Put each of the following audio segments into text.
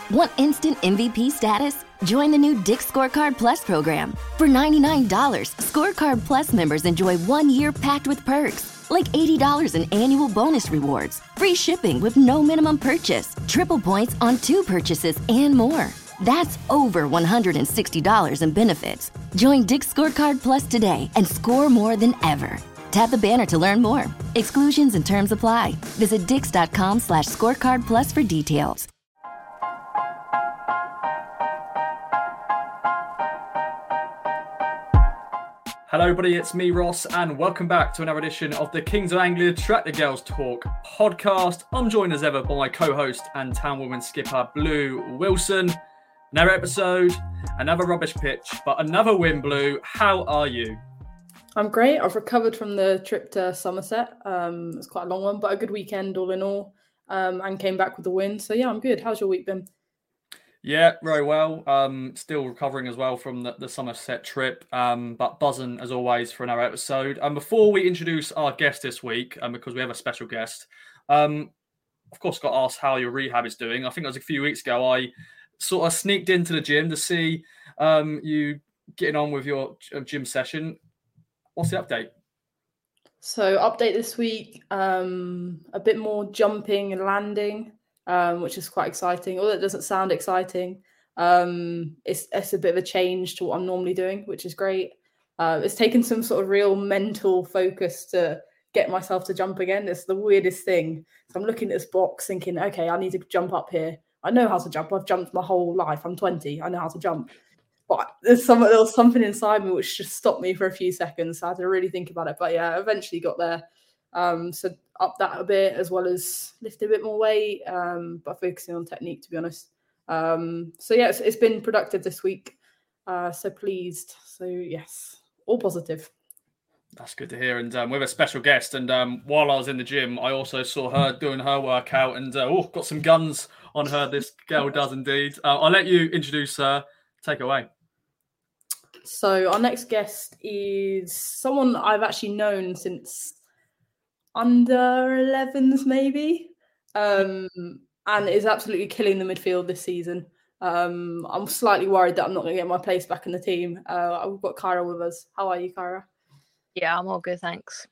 Want instant MVP status? Join the new Dick's Scorecard Plus program. For $99, Scorecard Plus members enjoy 1 year packed with perks, like $80 in annual bonus rewards, free shipping with no minimum purchase, triple points on 2 purchases, and more. That's over $160 in benefits. Join Dick's Scorecard Plus today and score more than ever. Tap the banner to learn more. Exclusions and terms apply. Visit dix.com/scorecard plus for details. Hello everybody, it's me Ross and welcome back to another edition of the Kings of Anglia Track the Girls Talk podcast. I'm joined as ever by my co-host and town woman skipper Blue Wilson. Another episode, another rubbish pitch, but another win, Blue. How are you? I'm great. I've recovered from the trip to Somerset. It's quite a long one, but a good weekend all in all, and came back with a win. So yeah, I'm good. How's your week been? Yeah, very well. Still recovering as well from the Somerset trip, but buzzing as always for another episode. And before we introduce our guest this week, because we have a special guest, of course, got to ask how your rehab is doing. I think it was a few weeks ago I sort of sneaked into the gym to see you getting on with your gym session. What's the update? So update this week, a bit more jumping and landing, which is quite exciting. Although it doesn't sound exciting, it's a bit of a change to what I'm normally doing, which is great. It's taken some sort of real mental focus to get myself to jump again. It's the weirdest thing. So I'm looking at this box thinking, okay, I need to jump up here. I know how to jump. I've jumped my whole life. I'm 20. I know how to jump. But there was something inside me which just stopped me for a few seconds. So I had to really think about it. But yeah, I eventually got there. So up that a bit as well as lifting a bit more weight, but focusing on technique, to be honest. So yeah, it's been productive this week. So pleased. So yes, all positive. That's good to hear. And we have a special guest. And while I was in the gym, I also saw her doing her workout and got some guns on her. This girl does indeed. I'll let you introduce her. Take away. So our next guest is someone I've actually known since under 11s maybe, and is absolutely killing the midfield this season. I'm slightly worried that I'm not going to get my place back in the team. We've got Kyra with us. How are you, Kyra? Yeah, I'm all good, thanks.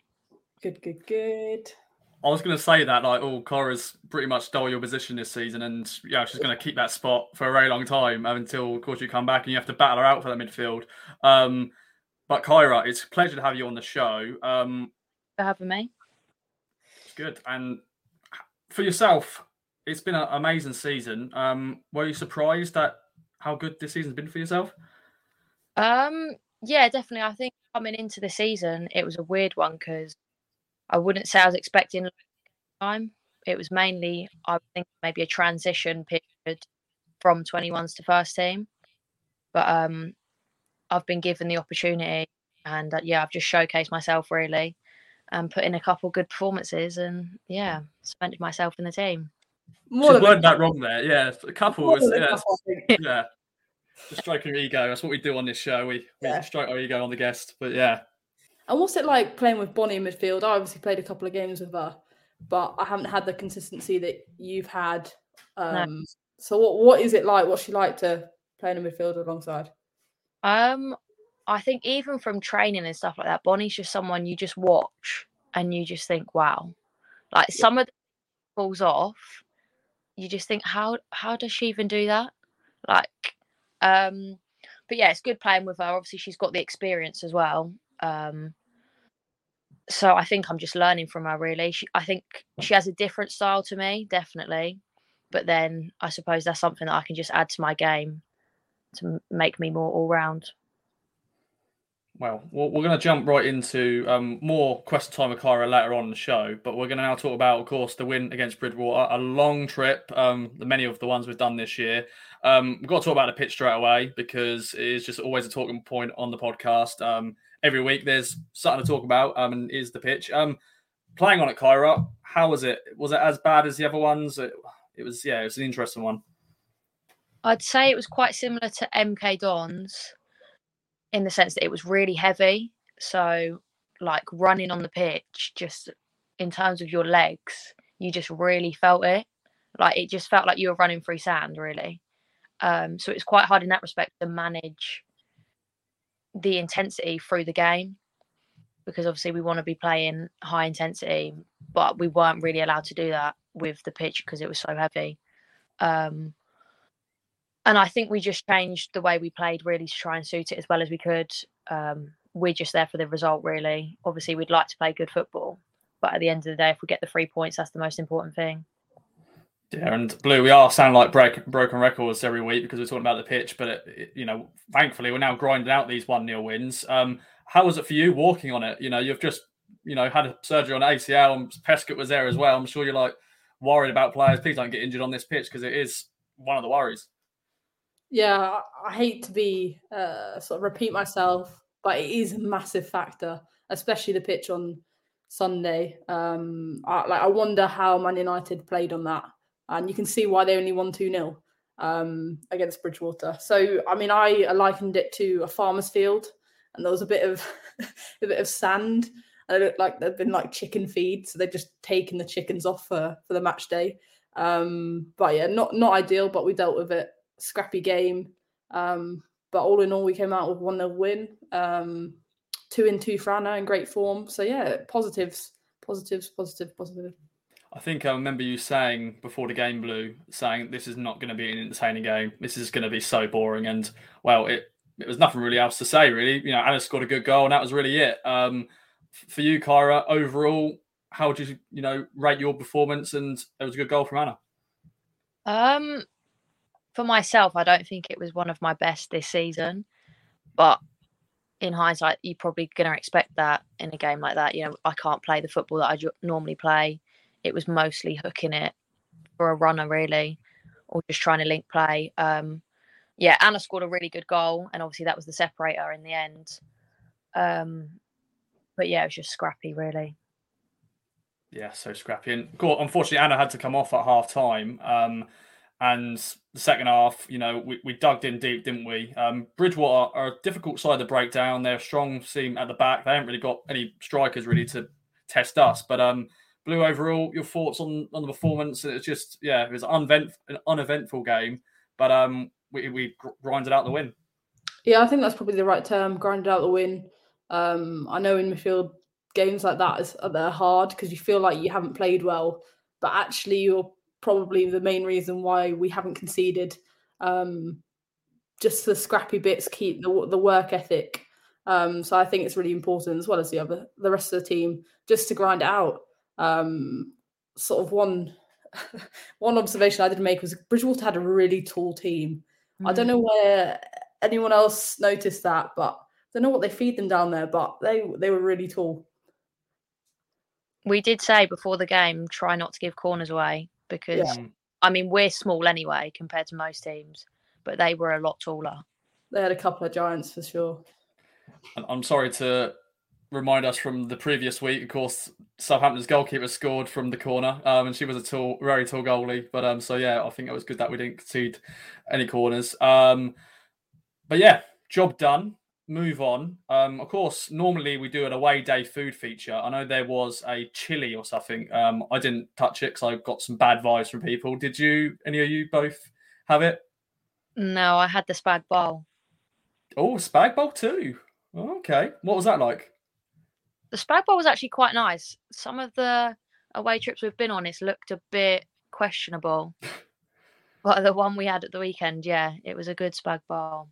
Good. I was going to say that, Kyra's pretty much stole your position this season, and yeah, she's going to keep that spot for a very long time until, of course, you come back and you have to battle her out for that midfield. But Kyra, it's a pleasure to have you on the show. For having me. It's good. And for yourself, it's been an amazing season. Were you surprised at how good this season's been for yourself? Yeah, definitely. I think coming into the season, it was a weird one because I wouldn't say I was expecting time. It was mainly, I think, maybe a transition period from 21s to first team. But I've been given the opportunity and I've just showcased myself really and put in a couple good performances and cemented myself in the team. She's worded that wrong there. Yeah, a couple was, yeah. Just stroking your ego. That's what we do on this show. We stroke our ego on the guest, but yeah. And what's it like playing with Bonnie in midfield? I obviously played a couple of games with her, but I haven't had the consistency that you've had. No. So what is it like? What's she like to play in a midfield alongside? I think even from training and stuff like that, Bonnie's just someone you just watch and you just think, wow. Like some of the falls off, you just think, how does she even do that? But yeah, it's good playing with her. Obviously, she's got the experience as well. So I think I'm just learning from her, really. I think she has a different style to me, definitely. But then I suppose that's something that I can just add to my game to make me more all-round. Well, we're going to jump right into more question time with Kyra later on in the show, but we're going to now talk about, of course, the win against Bridwater, a long trip, many of the ones we've done this year. We've got to talk about the pitch straight away because it is just always a talking point on the podcast. Every week there's something to talk about and is the pitch. Playing on it, Kyra, how was it? Was it as bad as the other ones? It was an interesting one. I'd say it was quite similar to MK Dons in the sense that it was really heavy. So, like, running on the pitch, just in terms of your legs, you just really felt it. Like, it just felt like you were running through sand, really. So it's quite hard in that respect to manage the intensity through the game, because obviously we want to be playing high intensity, but we weren't really allowed to do that with the pitch because it was so heavy. And I think we just changed the way we played really to try and suit it as well as we could. We're just there for the result, really. Obviously, we'd like to play good football, but at the end of the day, if we get the 3 points, that's the most important thing. Yeah, and Blue, we are sounding like broken records every week because we're talking about the pitch, but thankfully we're now grinding out these 1-0 wins. How was it for you walking on it? You've just had a surgery on ACL, and Pescott was there as well. I'm sure you're like worried about players. Please don't get injured on this pitch, because it is one of the worries. Yeah, I hate to be sort of repeat myself, but it is a massive factor, especially the pitch on Sunday. I wonder how Man United played on that. And you can see why they only won 2-0 against Bridgewater. So, I mean, I likened it to a farmer's field, and there was a bit of sand. And it looked like there'd been like chicken feed, so they'd just taken the chickens off for the match day. But yeah, not ideal, but we dealt with it. Scrappy game. But all in all, we came out with 1-0 win. 2-2 for Anna in great form. So yeah, positives. I think I remember you saying before the game, Blue, saying this is not going to be an entertaining game. This is going to be so boring. And, well, it was nothing really else to say, really. Anna scored a good goal, and that was really it. For you, Kyra, overall, how would you, rate your performance? And it was a good goal from Anna. For myself, I don't think it was one of my best this season. But in hindsight, you're probably going to expect that in a game like that. I can't play the football that I normally play. It was mostly hooking it for a runner, really, or just trying to link play. Anna scored a really good goal, and obviously that was the separator in the end. But yeah, it was just scrappy, really. Yeah, so scrappy. And unfortunately, Anna had to come off at half time. And the second half, we dug in deep, didn't we? Bridgewater are a difficult side to break down. They're a strong team at the back. They haven't really got any strikers really to test us. But Blue, overall, your thoughts on the performance? It's just, it was an uneventful game, but we grinded out the win. Yeah, I think that's probably the right term, grinded out the win. I know in midfield, games like that they're hard because you feel like you haven't played well, but actually you're probably the main reason why we haven't conceded. Just the scrappy bits keep the work ethic. So I think it's really important, as well as the rest of the team, just to grind it out. Sort of one observation I did make was Bridgewater had a really tall team. I don't know where anyone else noticed that, but I don't know what they feed them down there, but they were really tall. We did say before the game, try not to give corners away, because I mean, we're small anyway compared to most teams, but they were a lot taller. They had a couple of giants for sure. I'm sorry to remind us from the previous week, of course, Southampton's goalkeeper scored from the corner, and she was a very tall goalie. But I think it was good that we didn't concede any corners. But yeah, job done. Move on. Of course, normally we do an away day food feature. I know there was a chili or something. I didn't touch it because I got some bad vibes from people. Did you? Any of you both have it? No, I had the spag bowl. Oh, spag bowl too. Okay, what was that like? The spag bowl was actually quite nice. Some of the away trips we've been on, it's looked a bit questionable. But the one we had at the weekend, yeah, it was a good spag bowl.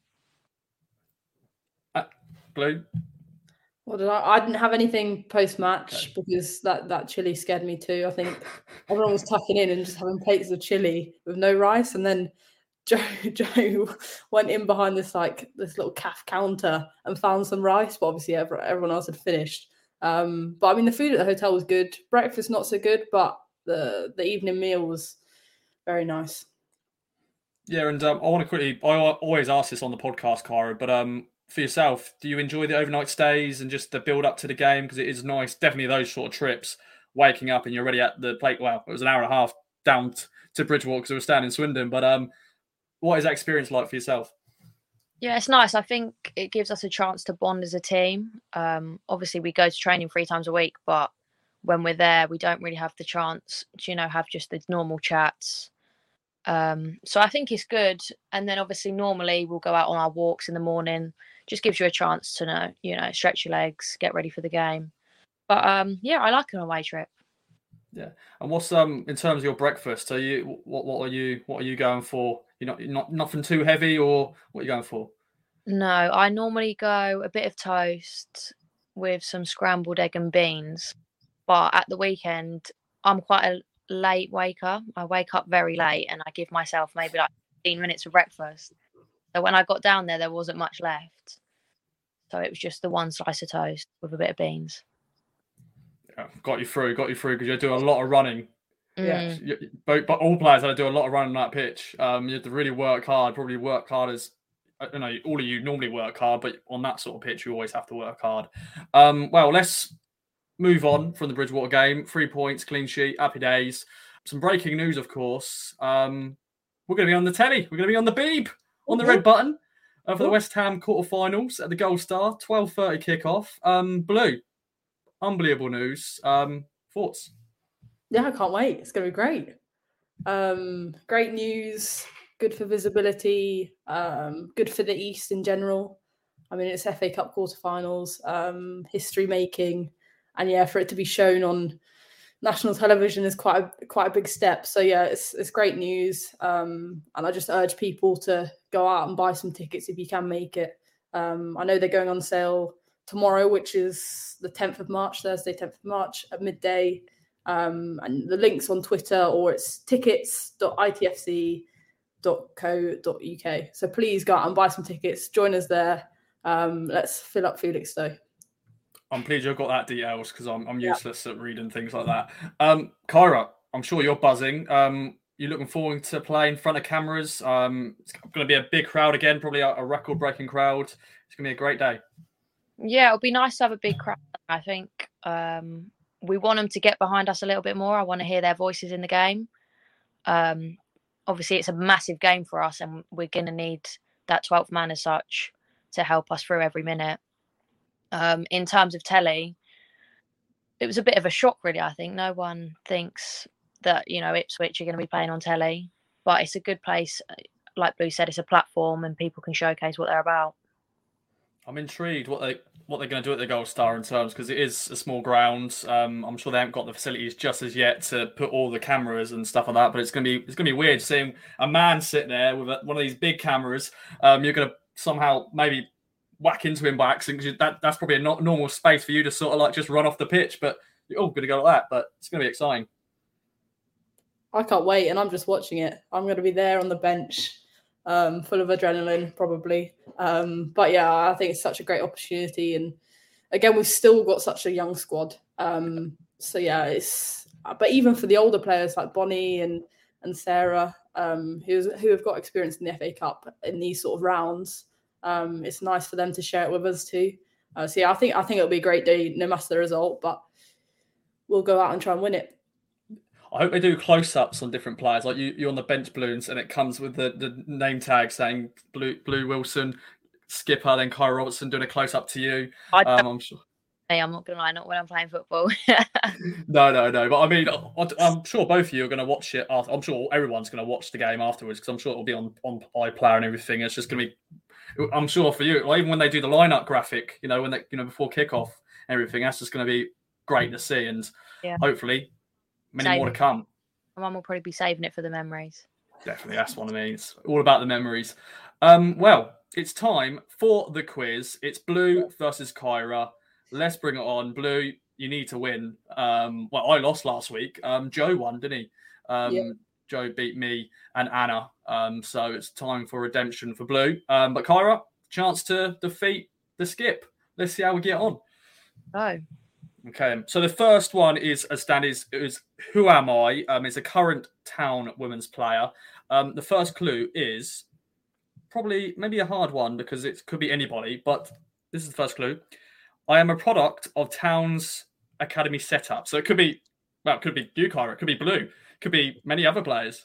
Blue? Well, I didn't have anything post-match because that chili scared me too. I think everyone was tucking in and just having plates of chili with no rice, and then Joe went in behind this little calf counter and found some rice, but obviously everyone else had finished. But I mean, the food at the hotel was good. Breakfast not so good, but the evening meal was very nice. Yeah, and I want to quickly. I always ask this on the podcast, Kyra, but for yourself, do you enjoy the overnight stays and just the build up to the game? Because it is nice, definitely those sort of trips, waking up and you're already at the plate. Well, it was an hour and a half down to Bridgewater because we were staying in Swindon. But what is that experience like for yourself? Yeah, it's nice. I think it gives us a chance to bond as a team. Obviously, we go to training 3 times a week, but when we're there, we don't really have the chance to, have just the normal chats. So I think it's good. And then obviously normally we'll go out on our walks in the morning. Just gives you a chance to stretch your legs, get ready for the game. But I like an away trip. Yeah. And what's in terms of your breakfast? Are you what are you going for? You're not nothing too heavy, or what are you going for? No, I normally go a bit of toast with some scrambled egg and beans. But at the weekend, I'm quite a late waker. I wake up very late and I give myself maybe like 15 minutes of breakfast. So when I got down there wasn't much left. So it was just the one slice of toast with a bit of beans. Yeah, got you through because you do a lot of running. Yeah. But all players had to do a lot of running on that pitch. You have to really work hard, probably work hard as, all of you normally work hard, but on that sort of pitch, you always have to work hard. Well, let's move on from the Bridgewater game. 3 points, clean sheet, happy days. Some breaking news, of course. We're going to be on the telly. We're going to be on the Beeb, on the red button for the West Ham quarterfinals at the Gold Star. 12:30 kickoff. Blue, unbelievable news. Thoughts? Yeah, I can't wait. It's going to be great. Great news. Good for visibility. Good for the East in general. I mean, it's FA Cup quarterfinals. History making. And for it to be shown on national television is quite a big step. So it's great news. And I just urge people to go out and buy some tickets if you can make it. I know they're going on sale tomorrow, which is the 10th of March, Thursday, 10th of March at midday. And the link's on Twitter, or it's tickets.itfc.co.uk. So please go out and buy some tickets. Join us there. Let's fill up Felixstowe. I'm pleased you've got that details, because I'm useless at reading things like that. Kyra, I'm sure you're buzzing. You're looking forward to play in front of cameras. It's going to be a big crowd again, probably a record-breaking crowd. It's going to be a great day. Yeah, it'll be nice to have a big crowd. I think we want them to get behind us a little bit more. I want to hear their voices in the game. Obviously, it's a massive game for us, and we're going to need that 12th man as such to help us through every minute. In terms of telly, it was a bit of a shock, really. I think no one thinks that Ipswich are going to be playing on telly, but it's a good place. Like Blue said, it's a platform, and people can showcase what they're about. I'm intrigued what they're going to do at the Gold Star in terms, because it is a small ground. I'm sure they haven't got the facilities just as yet to put all the cameras and stuff like that. But it's going to be weird seeing a man sit there with one of these big cameras. You're going to somehow maybe whack into him by accident, because that's probably a not normal space for you to sort of like just run off the pitch. But you're all going to go like that. But it's going to be exciting. I can't wait, and I'm just watching it. I'm going to be there on the bench. Full of adrenaline, probably. But I think it's such a great opportunity. And again, we've still got such a young squad. But even for the older players like Bonnie and Sarah, who have got experience in the FA Cup in these sort of rounds, it's nice for them to share it with us too. I think it'll be a great day, no matter the result, but we'll go out and try and win it. I hope they do close-ups on different players, like you're on the bench balloons, and it comes with the name tag saying Blue Wilson, skipper, then Kyra Robertson doing a close-up to you. I'm sure. Hey, I'm not going to lie, not when I'm playing football. No. But I mean, I'm sure both of you are going to watch it. I'm sure everyone's going to watch the game afterwards, because I'm sure it'll be on iPlayer and everything. It's just going to be, I'm sure for you, even when they do the lineup graphic, when they, before kickoff and everything, that's just going to be great to see. And hopefully, many more to come. My mum will probably be saving it for the memories. Definitely, that's what I mean. It's all about the memories. Well, it's time for the quiz. It's Blue versus Kyra. Let's bring it on. Blue, you need to win. Well, I lost last week. Joe won, didn't he? Joe beat me and Anna. So it's time for redemption for Blue. But Kyra, chance to defeat the Skip. Let's see how we get on. Oh. Okay, so the first one is Who Am I? It's a current Town women's player. The first clue is probably maybe a hard one, because it could be anybody, but this is the first clue. I am a product of Town's academy setup. So it could be you, Kyra. It could be Blue. It could be many other players.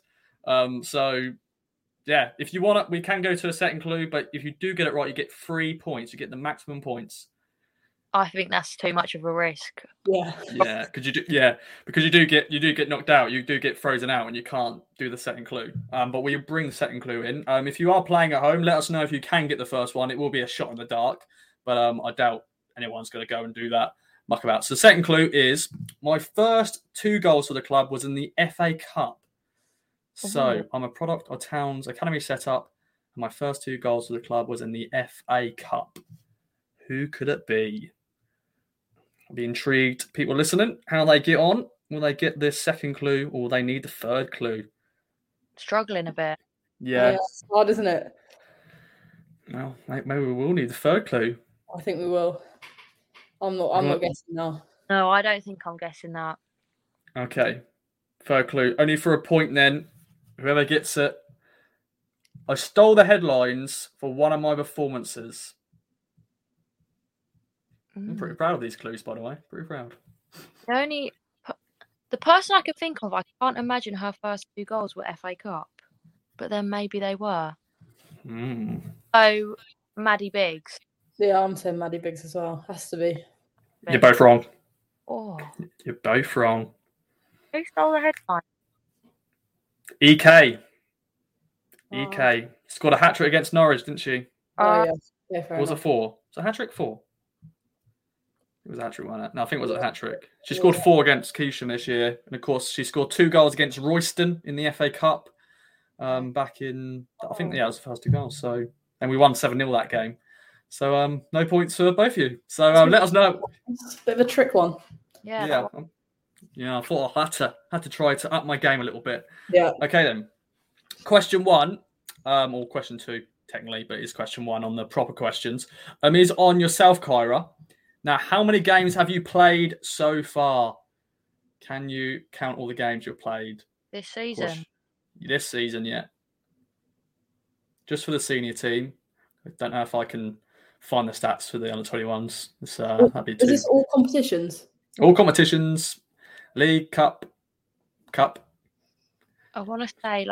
If you want it, we can go to a second clue, but if you do get it right, you get 3 points. You get the maximum points. I think that's too much of a risk. Yeah. Yeah, because you do get knocked out. You do get frozen out, and you can't do the second clue. But we bring the second clue in. If you are playing at home, let us know if you can get the first one. It will be a shot in the dark, but I doubt anyone's going to go and do that muck about. So the second clue is my first 2 goals for the club was in the FA Cup. So I'm a product of Town's academy setup, and my first 2 goals for the club was in the FA Cup. Who could it be? I'll be intrigued. People listening, how they get on. Will they get this second clue, or will they need the third clue? Struggling a bit. Yeah. It's hard, isn't it? Well, maybe we will need the third clue. I think we will. I'm not guessing now. No, I don't think I'm guessing that. Okay. Third clue. Only for a point then. Whoever gets it. I stole the headlines for one of my performances. I'm pretty proud of these clues, by the way. Pretty proud. The person I can think of, I can't imagine her first 2 goals were FA Cup, but then maybe they were. So, Maddie Biggs. Yeah, I'm saying Maddie Biggs as well. Has to be. You're both wrong. Oh. You're both wrong. Who stole the headline? EK. EK. Scored a hat-trick against Norwich, didn't she? Yeah, fair Was enough. it 4? Was it a hat-trick 4? It was a hat-trick, wasn't it? No, I think it was a hat-trick. She scored 4 against Keesham this year. And, of course, she scored 2 goals against Royston in the FA Cup back in... I think, it was the first 2 goals. So, and we won 7-0 that game. So, no points for both of you. So, let us know. It's a bit of a trick one. Yeah. Yeah, I thought I had to try to up my game a little bit. Yeah. Okay, then. Question 1, or question 2, technically, but it's question 1 on the proper questions, is on yourself, Kyra. Now, how many games have you played so far? Can you count all the games you've played? This season? This season, yeah. Just for the senior team. I don't know if I can find the stats for the under-21s. That'd be Is this all competitions? All competitions, league, cup. I want to say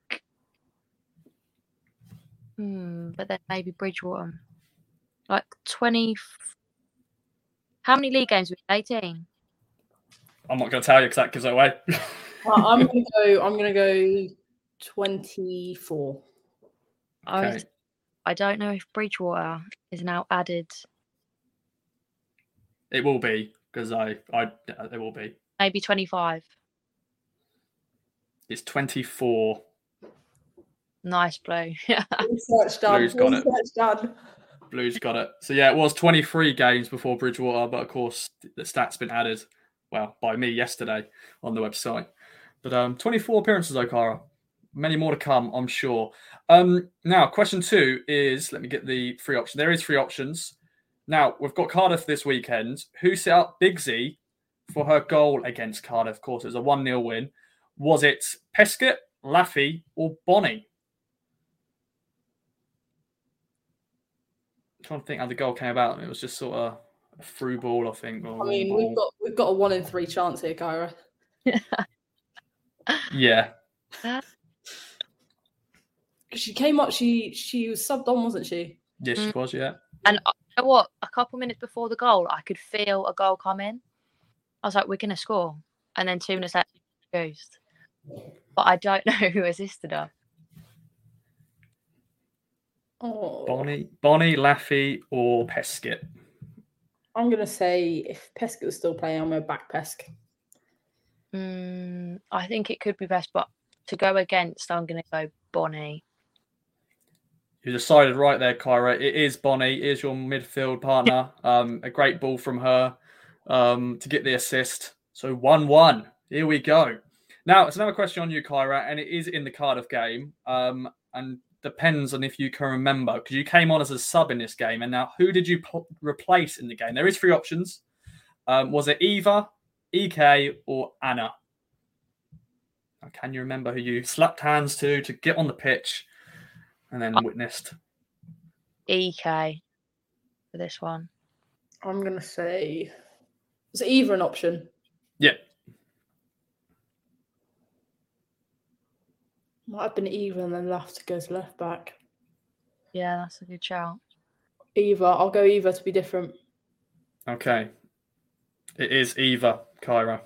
but then maybe Bridgewater. 20. How many league games? 18. I'm not going to tell you because that gives it away. I'm gonna go 24. Okay. I don't know if Bridgewater is now added. It will be because it will be. Maybe 25. It's 24. Nice, Blue. Research done. Blue's got it. Research done. Blue's got it. So yeah, it was 23 games before Bridgewater, but of course the stats been added, well, by me yesterday on the website. But 24 appearances, Okara. Many more to come, I'm sure. Now, question 2 is, let me get the 3 options. There is 3 options. Now, we've got Cardiff this weekend. Who set up Bigsy for her goal against Cardiff? Of course, it was a 1-0 win. Was it Peskett, Laffey, or Bonnie? I'm trying to think how the goal came about. It was just sort of a through ball, I think. I mean, we've got a 1 in 3 chance here, Kyra. Yeah. She came up. She was subbed on, wasn't she? Yes, she was. Yeah. And you know what? A couple minutes before the goal, I could feel a goal come in. I was like, "We're gonna score," and then 2 minutes later, ghost. But I don't know who assisted her. Oh. Bonnie, Laffey, or Peskett? I'm gonna say if Peskett was still playing, I'm gonna back Pesk. I think it could be best, but to go against, I'm gonna go Bonnie. You decided right there, Kyra. It is Bonnie. It is your midfield partner. A great ball from her to get the assist. So 1-1. Here we go. Now, it's another question on you, Kyra, and it is in the Cardiff game. And depends on if you can remember, because you came on as a sub in this game. And now, who did you replace in the game? There is 3 options. Was it Eva, EK, or Anna? Now, can you remember who you slapped hands to get on the pitch and then witnessed? EK for this one. I'm gonna say, was it Eva an option? Yeah. Might have been Eva and then left goes left back. Yeah, that's a good shout. Eva, I'll go Eva to be different. Okay. It is Eva, Kyra.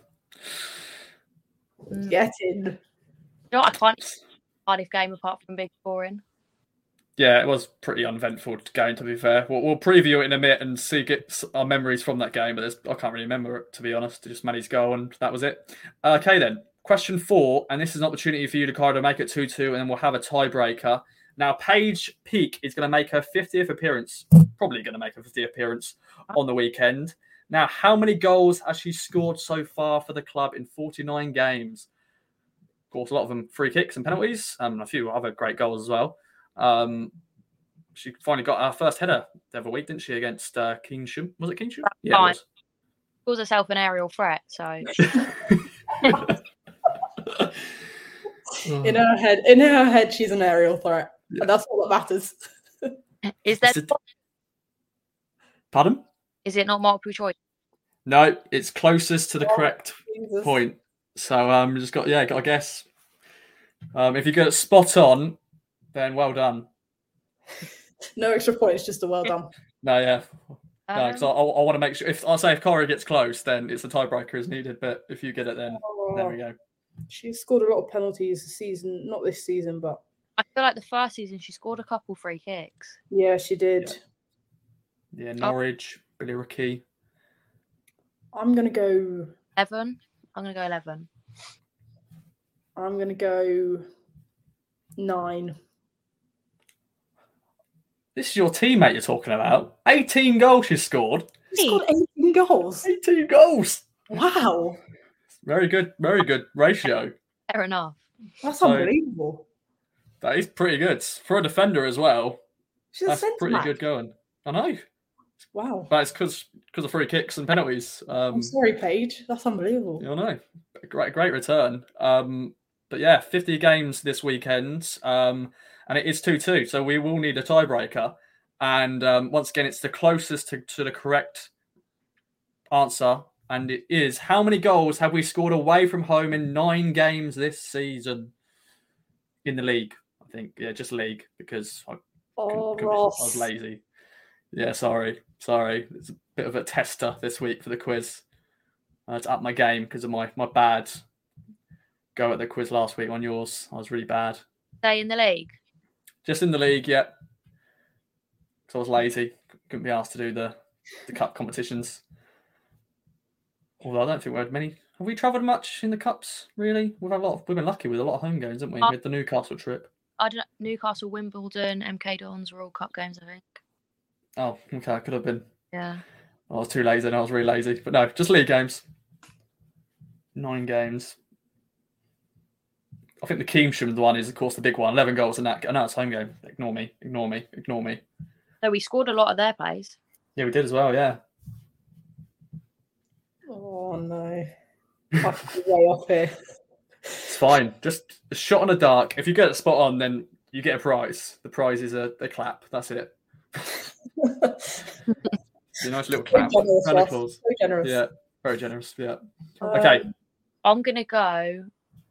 Get in. You know what, I can't Cardiff game apart from big scoring. Yeah, it was pretty uneventful game, to be fair. We'll preview it in a minute and get our memories from that game, but I can't really remember it, to be honest. Just Maddie's goal, and that was it. Okay, then. Question 4, and this is an opportunity for you to kind of make it 2-2, and then we'll have a tiebreaker. Now, Paige Peake is going to make her 50th appearance, probably going to make her 50th appearance on the weekend. Now, how many goals has she scored so far for the club in 49 games? Of course, a lot of them free kicks and penalties, and a few other great goals as well. She finally got our first header the other week, didn't she, against Keynsham? Was it Keynsham? Yeah, it was. Calls herself an aerial threat, so... In her head, she's an aerial threat. Yeah. And that's all that matters. Is there... Pardon? Is it not multiple choice? No, it's closest to the correct point. So just got to guess. If you get it spot on, then well done. No extra points, just a well done. No, yeah. No, because I want to make sure. If Kyra gets close, then it's a tiebreaker is needed. But if you get it, then there we go. She scored a lot of penalties this season. Not this season, but I feel like the first season she scored a couple free kicks. Yeah, she did. Yeah, Norwich, Billy Rickey. I'm gonna go 11. I'm gonna go 11. I'm gonna go 9. This is your teammate you're talking about. 18 goals she scored. She scored 18 goals. 18 goals. Wow. Very good ratio. Fair enough. That's unbelievable. That is pretty good. For a defender as well. That's pretty good going. I know. Wow. But it's because of free kicks and penalties. I'm sorry, Paige. That's unbelievable. I know. Great return. But yeah, 50 games this weekend. And it is 2-2. So we will need a tiebreaker. And once again, it's the closest to the correct answer. And it is, how many goals have we scored away from home in 9 games this season in the league? I think, yeah, just league, because I was lazy. Yeah, sorry. It's a bit of a tester this week for the quiz. To up my game because of my bad go at the quiz last week on yours. I was really bad. Stay in the league? Just in the league, yeah. Because I was lazy. Couldn't be asked to do the cup competitions. Although I don't think we had many. Have we travelled much in the cups, really? We've been lucky with a lot of home games, haven't we? We had the Newcastle trip. I don't know. Newcastle, Wimbledon, MK Dons were all cup games, I think. Oh, okay. I could have been. Yeah. I was too lazy and I was really lazy. But no, just league games. 9 games. I think the Keynsham one is, of course, the big one. 11 goals in that. I know it's home game. Ignore me. So we scored a lot of their plays. Yeah, we did as well, yeah. Oh, no. I'm way off here. It's fine. Just a shot on the dark. If you get it spot on, then you get a prize. The prize is a clap. That's it. It's a nice little clap. Very generous. Yeah, very generous. Yeah. Okay. I'm going to go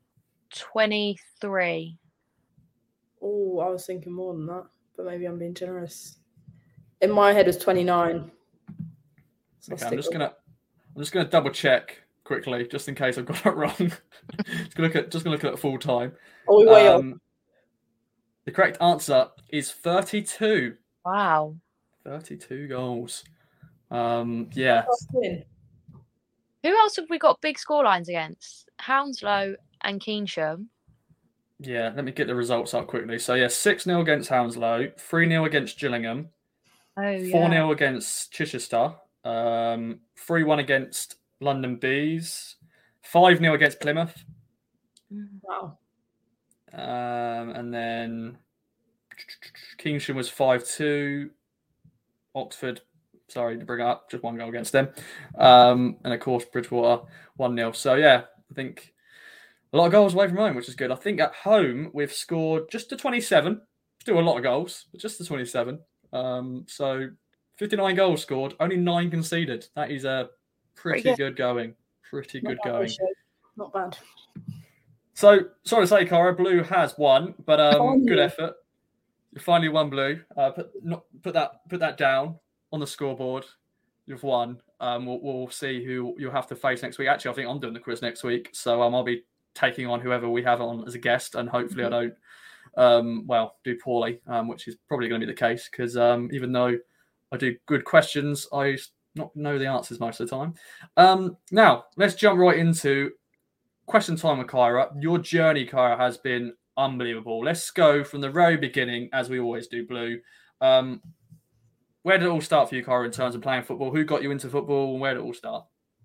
23. Oh, I was thinking more than that, but maybe I'm being generous. In my head, it's 29. So okay, I'm just gonna double check quickly, just in case I've got it wrong. just gonna look at it full time. Oh, we way on. The correct answer is 32. Wow. 32 goals. Yeah. Who else have we got big scorelines against? Hounslow and Keynsham. Yeah, let me get the results up quickly. So, yeah, 6-0 against Hounslow, 3-0 against Gillingham, 4-0 against Chichester, 3-1 against London Bees, 5-0 against Plymouth. Wow. And then Keynsham was 5-2. Oxford, sorry to bring it up, just 1 goal against them. And of course, Bridgewater 1-0. So yeah, I think a lot of goals away from home, which is good. I think at home we've scored just to 27. Still a lot of goals, but just to 27. So 59 goals scored, only 9 conceded. That is a pretty good going. Pretty good going. Not bad. So sorry to say, Cara, Blue has won, but good effort. You finally won, Blue. Put that down on the scoreboard. you've won. We'll see who you'll have to face next week. Actually, I think I'm doing the quiz next week, so I'll be taking on whoever we have on as a guest, and hopefully I don't do poorly, which is probably going to be the case, because even though I do good questions, I not know the answers most of the time. Now, let's jump right into question time with Kyra. Your journey, Kyra, has been unbelievable. Let's go from the very beginning, as we always do, Blue. Where did it all start for you, Kyra, in terms of playing football? Who got you into football, and where did it all start?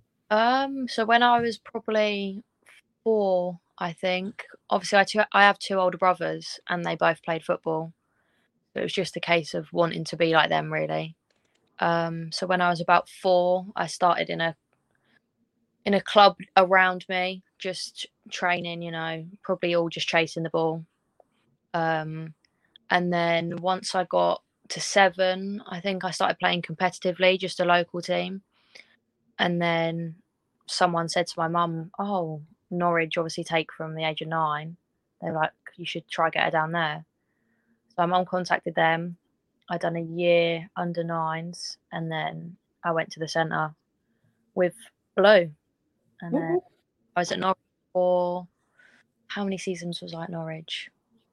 So when I was probably 4, I think. Obviously, I have 2 older brothers, and they both played football. So it was just a case of wanting to be like them, really. So when I was about 4, I started in a club around me, just training, probably all just chasing the ball. And then once I got to 7, I think I started playing competitively, just a local team. And then someone said to my mum, "Oh, Norwich obviously take from the age of 9. They're like, you should try get her down there." So my mum contacted them. I'd done a year under 9s, and then I went to the centre with Blue. And then I was at Norwich for, how many seasons was I at Norwich?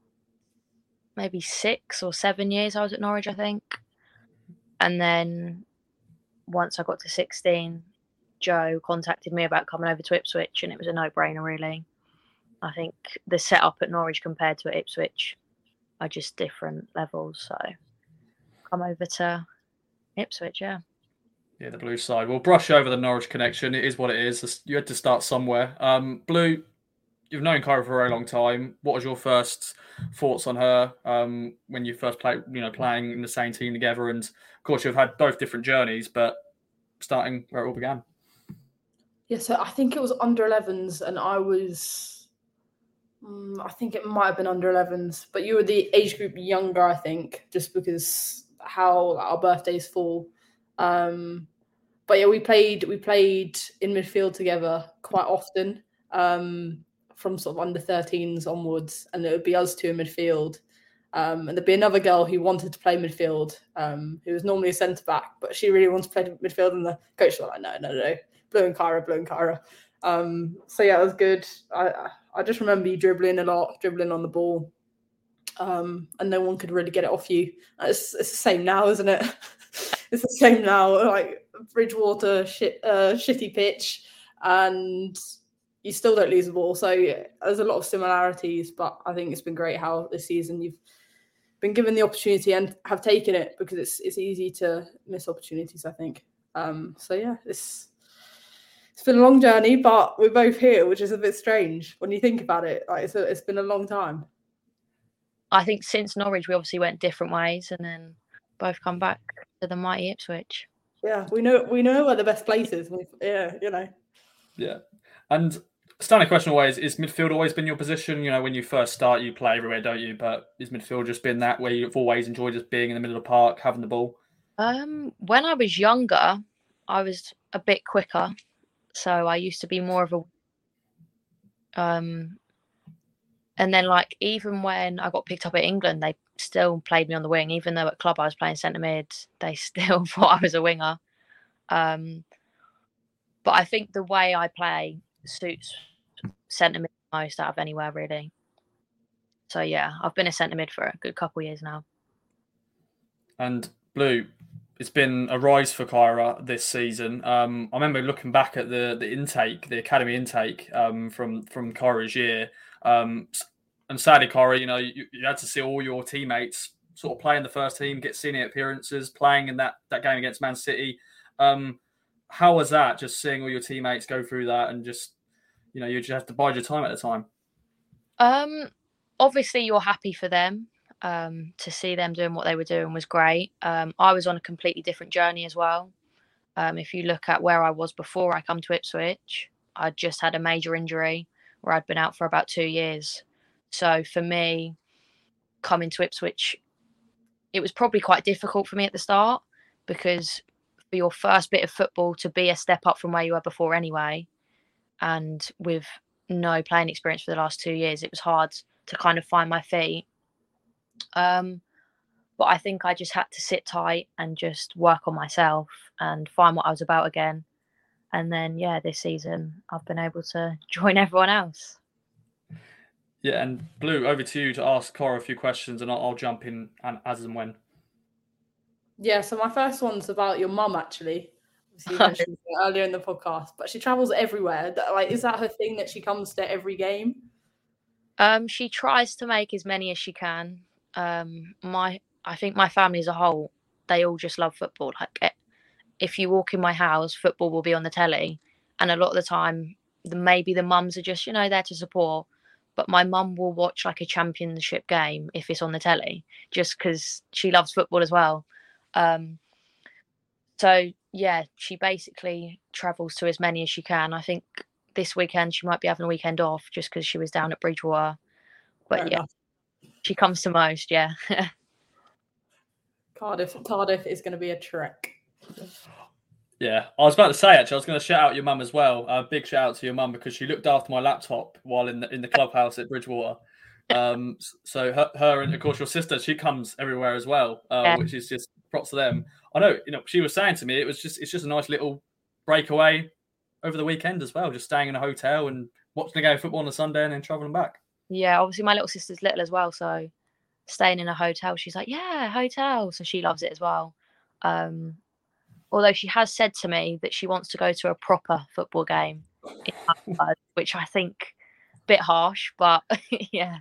Maybe 6 or 7 years I was at Norwich, I think. And then once I got to 16, Joe contacted me about coming over to Ipswich, and it was a no-brainer, really. I think the setup at Norwich compared to at Ipswich are just different levels. So come over to Ipswich, yeah. Yeah, the Blue side. We'll brush over the Norwich connection. It is what it is. You had to start somewhere. Blue, you've known Kyra for a very long time. What was your first thoughts on her when you first playing in the same team together? And of course, you've had both different journeys, but starting where it all began. Yeah, so I think it was under 11s, and I was, I think it might have been under 11s, but you were the age group younger, I think, just because how our birthdays fall. But yeah, we played in midfield together quite often, from sort of under 13s onwards, and it would be us 2 in midfield. And there'd be another girl who wanted to play midfield, who was normally a centre back, but she really wanted to play midfield, and the coach was like, no, Blue and Kyra. So yeah, it was good. I just remember you dribbling a lot, dribbling on the ball, and no one could really get it off you. It's the same now, isn't it? It's the same now. Like Bridgewater, shitty pitch, and you still don't lose the ball. So yeah, there's a lot of similarities, but I think it's been great how this season you've been given the opportunity and have taken it, because it's easy to miss opportunities, I think. So yeah, it's been a long journey, but we're both here, which is a bit strange when you think about it. Like it's been a long time. I think since Norwich, we obviously went different ways, and then both come back to the mighty Ipswich. Yeah, we know where the best place is. Yeah. Yeah, and standard question always, is midfield always been your position? When you first start, you play everywhere, don't you? But is midfield just been that where you've always enjoyed just being in the middle of the park, having the ball? When I was younger, I was a bit quicker, so I used to be more of a and then even when I got picked up at England, they still played me on the wing, even though at club I was playing centre mid. They still thought I was a winger. But I think the way I play suits centre mid most out of anywhere, really. So yeah, I've been a centre mid for a good couple of years now. And Blue, it's been a rise for Kyra this season. I remember looking back at the intake, the academy intake from Kyra's year. And sadly, Kyra, you had to see all your teammates sort of play in the first team, get senior appearances, playing in that game against Man City. How was that, just seeing all your teammates go through that, and just, you just have to bide your time at the time? Obviously, you're happy for them. To see them doing what they were doing was great. I was on a completely different journey as well. If you look at where I was before I come to Ipswich, I'd just had a major injury where I'd been out for about 2 years. So for me, coming to Ipswich, it was probably quite difficult for me at the start, because for your first bit of football to be a step up from where you were before anyway, and with no playing experience for the last 2 years, it was hard to kind of find my feet. But But I think I just had to sit tight and just work on myself and find what I was about again. And then, this season I've been able to join everyone else. Yeah, and Blue, over to you to ask Cora a few questions, and I'll jump in as and when. Yeah, so my first one's about your mum, actually. You mentioned earlier in the podcast, but she travels everywhere. Like, is that her thing, that she comes to every game? She tries to make as many as she can. I think my family as a whole, they all just love football. Like, if you walk in my house, football will be on the telly, and a lot of the time, maybe the mums are just there to support. But my mum will watch like a championship game if it's on the telly, just because she loves football as well. So yeah, she basically travels to as many as she can. I think this weekend she might be having a weekend off just because she was down at Bridgewater. But Fair enough. She comes to most, yeah. Cardiff is going to be a trek. Yeah, I was about to say, actually, I was going to shout out your mum as well. Big shout out to your mum, because she looked after my laptop while in the clubhouse at Bridgewater. So her and of course your sister, she comes everywhere as well, which is just props to them. I know, she was saying to me it's just a nice little breakaway over the weekend as well, just staying in a hotel and watching a game of football on a Sunday and then traveling back. Yeah, obviously my little sister's little as well, so staying in a hotel, she's like, yeah, hotel, so she loves it as well. Although she has said to me that she wants to go to a proper football game, which I think a bit harsh, but yeah.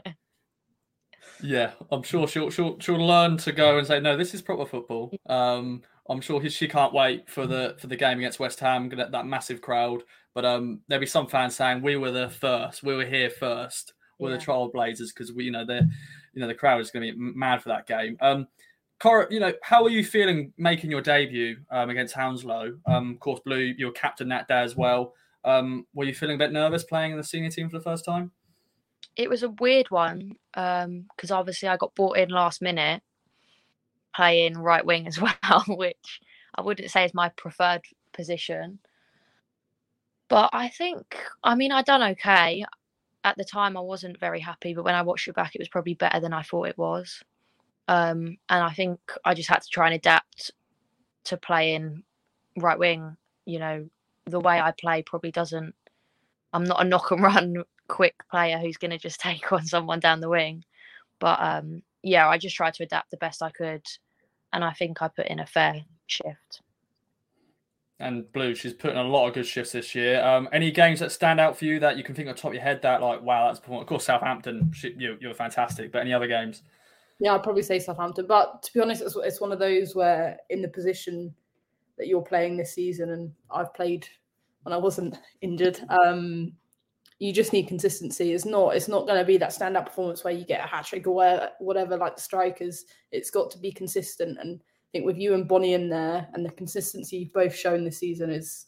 Yeah, I'm sure she'll learn to go and say, no, this is proper football. I'm sure she can't wait for the game against West Ham, that massive crowd. But there'll be some fans saying we were the first, we were here first, we're the Trailblazers, because the crowd is going to be mad for that game. Cora, how are you feeling making your debut against Hounslow? Of course, Blue, you were captain that day as well. Were you feeling a bit nervous playing in the senior team for the first time? It was a weird one because obviously I got brought in last minute playing right wing as well, which I wouldn't say is my preferred position. But I think, I'd done okay. At the time, I wasn't very happy, but when I watched it back, it was probably better than I thought it was. And I think I just had to try and adapt to playing right wing. The way I play probably doesn't... I'm not a knock and run quick player who's going to just take on someone down the wing. But I just tried to adapt the best I could. And I think I put in a fair shift. And Blue, she's put in a lot of good shifts this year. Any games that stand out for you that you can think on top of your head that, like, wow, that's performance? Of course, Southampton, you were fantastic. But any other games? Yeah, I'd probably say Southampton. But to be honest, it's one of those where in the position that you're playing this season, and I've played when I wasn't injured, you just need consistency. It's not going to be that standout performance where you get a hat trick or whatever, like the strikers. It's got to be consistent. And I think with you and Bonnie in there, and the consistency you've both shown this season is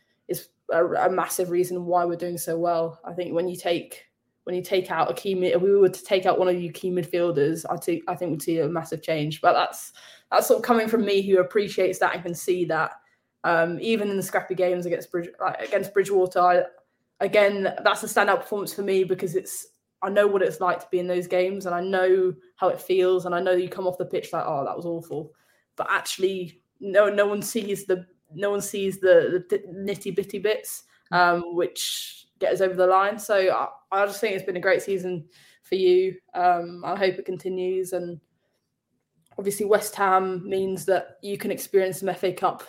a massive reason why we're doing so well. I think when you take out a key, if we were to take out one of you key midfielders, I think we'd see a massive change. But that's sort of coming from me, who appreciates that and can see that. Even in the scrappy games against Bridgewater, again, that's a standout performance for me, because I know what it's like to be in those games, and I know how it feels, and I know you come off the pitch like, oh, that was awful. But actually, no one sees the nitty bitty bits, which get us over the line. So I just think it's been a great season for you. I hope it continues, and obviously West Ham means that you can experience some FA Cup.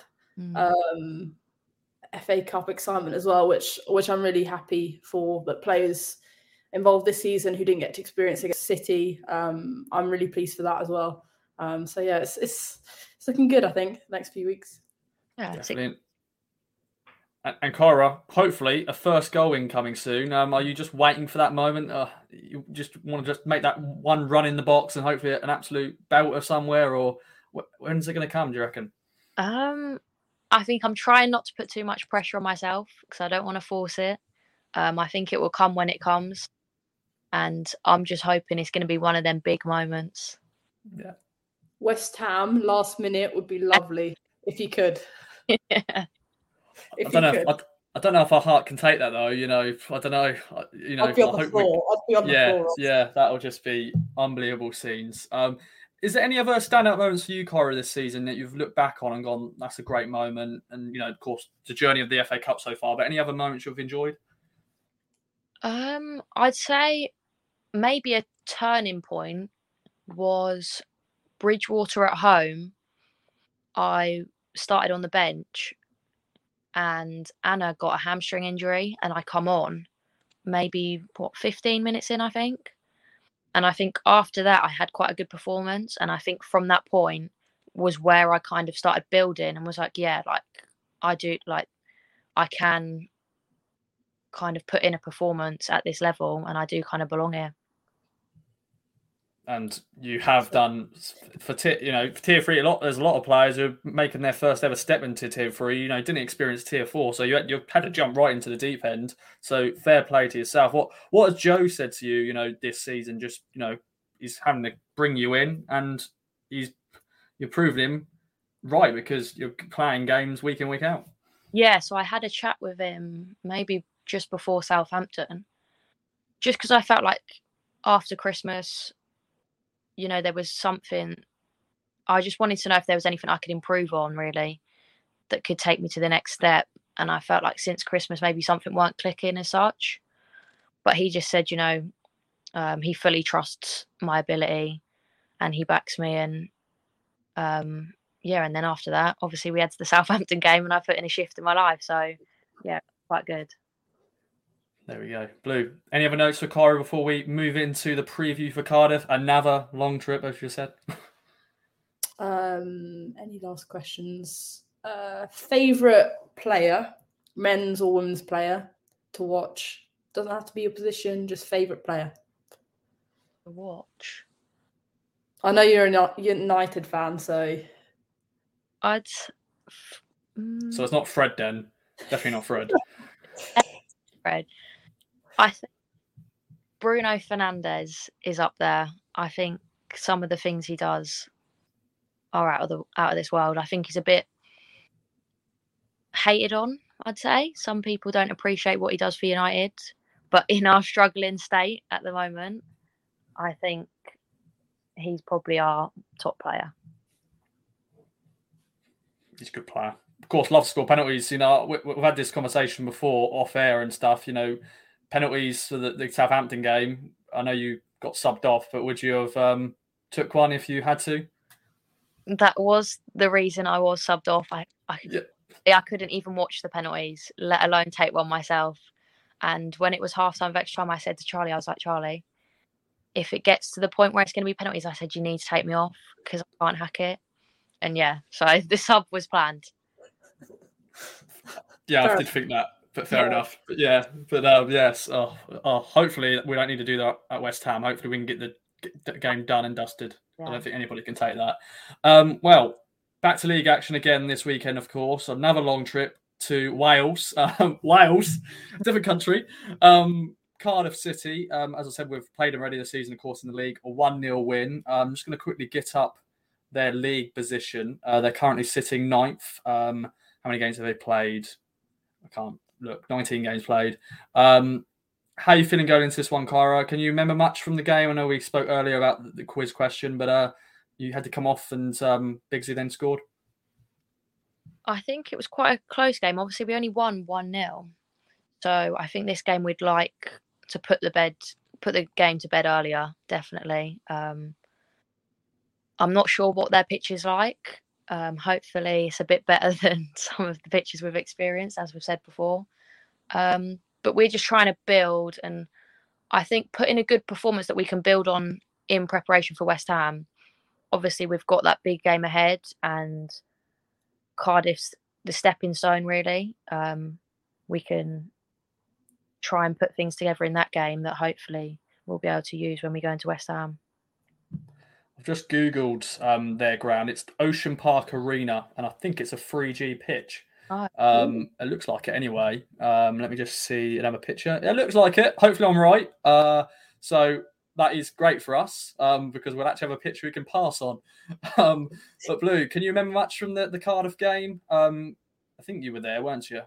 FA Cup excitement as well, which I'm really happy for, that players involved this season who didn't get to experience against City. I'm really pleased for that as well. So yeah, it's looking good, I think, the next few weeks. Yeah, definitely. And Cora, hopefully a first goal incoming soon. Are you just waiting for that moment? You just want to just make that one run in the box and hopefully an absolute belter somewhere, or when's it going to come, do you reckon? I think I'm trying not to put too much pressure on myself, because I don't want to force it. I think it will come when it comes. And I'm just hoping it's going to be one of them big moments. Yeah. West Ham, last minute would be lovely if you could. I don't know I don't know if our heart can take that though. I don't know. I'd be on the floor. I'd be on the floor. Yeah, that will just be unbelievable scenes. Is there any other standout moments for you, Cora, this season that you've looked back on and gone, that's a great moment? And of course, the journey of the FA Cup so far. But any other moments you've enjoyed? I'd say maybe a turning point was Bridgewater at home. I started on the bench and Anna got a hamstring injury and I come on maybe 15 minutes in, I think. And I think after that I had quite a good performance, and I think from that point was where I kind of started building and was like, yeah, like I can kind of put in a performance at this level and I do kind of belong here. And you have done for tier 3 a lot. There's a lot of players who are making their first ever step into tier 3. Didn't experience tier 4, so you had to jump right into the deep end. So fair play to yourself. What has Joe said to you? This season, just he's having to bring you in, and you're proving him right because you're playing games week in, week out. Yeah, so I had a chat with him maybe just before Southampton, just because I felt like after Christmas, there was something. I just wanted to know if there was anything I could improve on, really, that could take me to the next step. And I felt like since Christmas, maybe something weren't clicking as such. But he just said, he fully trusts my ability and he backs me. And and then after that, obviously we had the Southampton game and I put in a shift in my life. So, yeah, quite good. There we go. Blue, any other notes for Cora before we move into the preview for Cardiff? Another long trip, as you said. Any last questions? Favourite player, men's or women's player to watch? Doesn't have to be your position, just favourite player. To watch? I know you're a United fan, so... So it's not Fred then? Definitely not Fred. Fred. I think Bruno Fernandes is up there. I think some of the things he does are out of this world. I think he's a bit hated on, I'd say. Some people don't appreciate what he does for United, but in our struggling state at the moment, I think he's probably our top player. He's a good player. Of course, loves to score penalties. We've had this conversation before off air and stuff. Penalties for the Southampton game. I know you got subbed off, but would you have took one if you had to? That was the reason I was subbed off. I couldn't even watch the penalties, let alone take one myself. And when it was half-time of extra time, I said to Charlie, I was like, Charlie, if it gets to the point where it's going to be penalties, I said, you need to take me off because I can't hack it. And yeah, so the sub was planned. Yeah, I did think that, but fair enough. But yeah, yes. Hopefully we don't need to do that at West Ham. Hopefully we can get the game done and dusted. Yeah. I don't think anybody can take that. Well, back to league action again this weekend, of course. Another long trip to Wales. Wales, different country. Cardiff City, as I said, we've played them already this season, of course, in the league. A 1-0 win. I'm just going to quickly get up their league position. They're currently sitting 9th. How many games have they played? I can't look. 19 games played. How are you feeling going into this one, Cora? Can you remember much from the game? I know we spoke earlier about the quiz question, but you had to come off and Bigsy then scored. I think it was quite a close game. Obviously, we only won 1-0. So I think this game we'd like to put the game to bed earlier, definitely. I'm not sure what their pitch is like. Hopefully it's a bit better than some of the pitches we've experienced, as we've said before. But we're just trying to build, and I think put in a good performance that we can build on in preparation for West Ham. Obviously, we've got that big game ahead, and Cardiff's the stepping stone, really. We can try and put things together in that game that hopefully we'll be able to use when we go into West Ham. I've just Googled their ground. It's Ocean Park Arena, and I think it's a 3G pitch. It looks like it anyway. Let me just see another picture. It looks like it. Hopefully I'm right. So that is great for us because we'll actually have a picture we can pass on. But Blue, can you remember much from the Cardiff game? I think you were there, weren't you?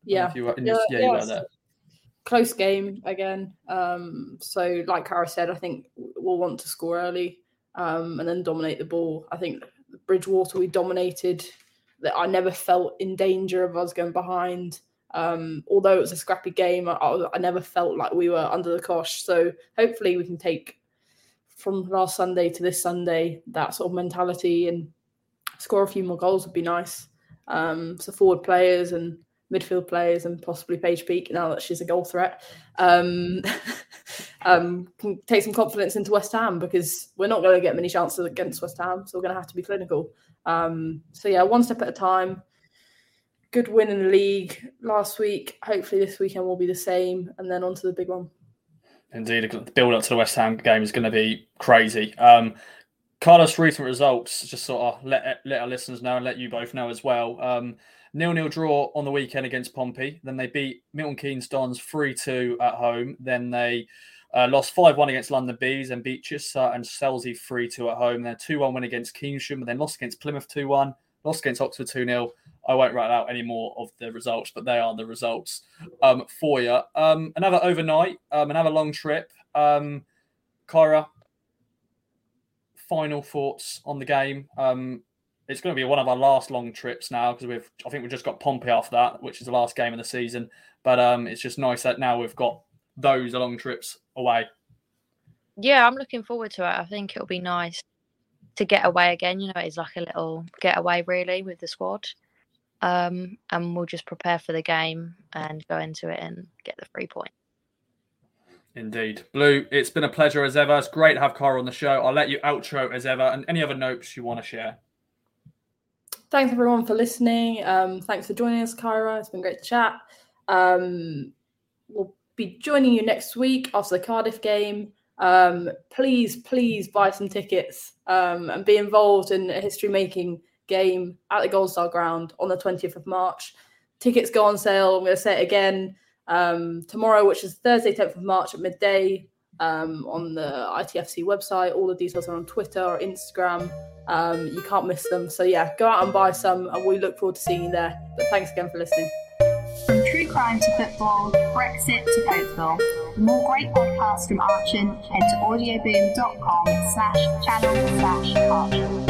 Yeah. You were there. Close game again. So like Cara said, I think we'll want to score early and then dominate the ball. I think Bridgewater, we dominated. That I never felt in danger of us going behind. Although it was a scrappy game, I never felt like we were under the cosh. So hopefully we can take from last Sunday to this Sunday that sort of mentality and score a few more goals would be nice. So forward players and midfield players and possibly Paige Peake, now that she's a goal threat, can take some confidence into West Ham, because we're not going to get many chances against West Ham, so we're going to have to be clinical. So yeah, one step at a time. Good win in the league last week. Hopefully this weekend will be the same, and then on to the big one. Indeed, the build-up to the West Ham game is going to be crazy. Carlos' recent results, just sort of let our listeners know and let you both know as well. 0-0 draw on the weekend against Pompey. Then they beat Milton Keynes Dons 3-2 at home. Then they lost 5-1 against London Bees and beat Chichester and Selsey 3-2 at home. Then 2-1 win against Keynsham, then lost against Plymouth 2-1, lost against Oxford 2-0. I won't write out any more of the results, but they are the results for you. Another overnight, another long trip. Kyra, final thoughts on the game. It's going to be one of our last long trips now, because I think we've just got Pompey after that, which is the last game of the season. But it's just nice that now we've got those long trips away. Yeah, I'm looking forward to it. I think it'll be nice to get away again. You know, it's like a little getaway really with the squad. And we'll just prepare for the game and go into it and get the 3 points. Indeed. Blue, it's been a pleasure as ever. It's great to have Kyra on the show. I'll let you outro as ever, and any other notes you want to share. Thanks everyone for listening. Thanks for joining us, Kyra. It's been great to chat. We'll be joining you next week after the Cardiff game. Please buy some tickets and be involved in a history-making game at the Gold Star Ground on the 20th of March. Tickets go on sale. I'm going to say it again tomorrow, which is Thursday, 10th of March at midday on the ITFC website. All the details are on Twitter or Instagram. You can't miss them. So yeah, go out and buy some, and we look forward to seeing you there. But thanks again for listening. From true crime to football, Brexit to Oakville. For more great podcasts from Archon, head to audioboom.com/channel/Archon.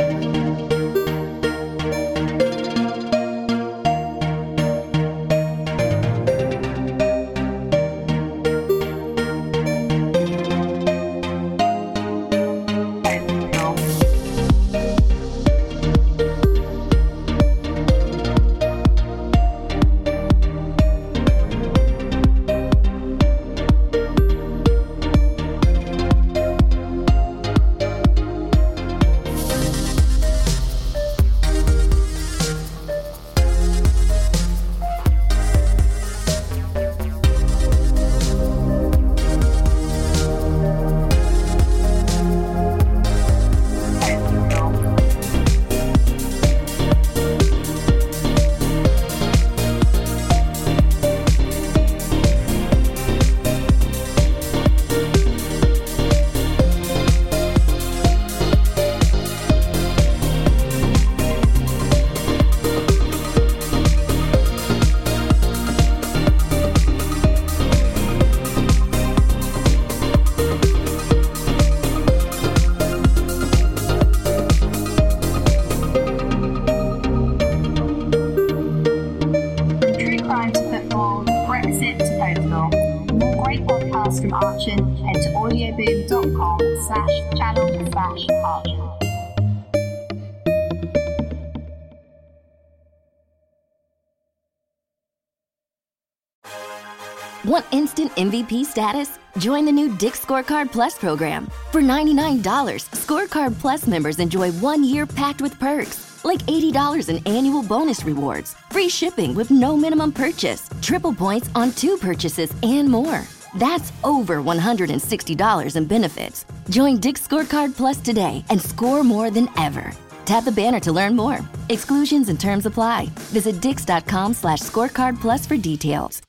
From Archon, head to audioboom.com/channel/Archon. Want instant MVP status? Join the new Dick's Scorecard Plus program. For $99, Scorecard Plus members enjoy 1 year packed with perks, like $80 in annual bonus rewards, free shipping with no minimum purchase, triple points on 2 purchases, and more. That's over $160 in benefits. Join Dick's Scorecard Plus today and score more than ever. Tap the banner to learn more. Exclusions and terms apply. Visit dix.com/scorecardplus for details.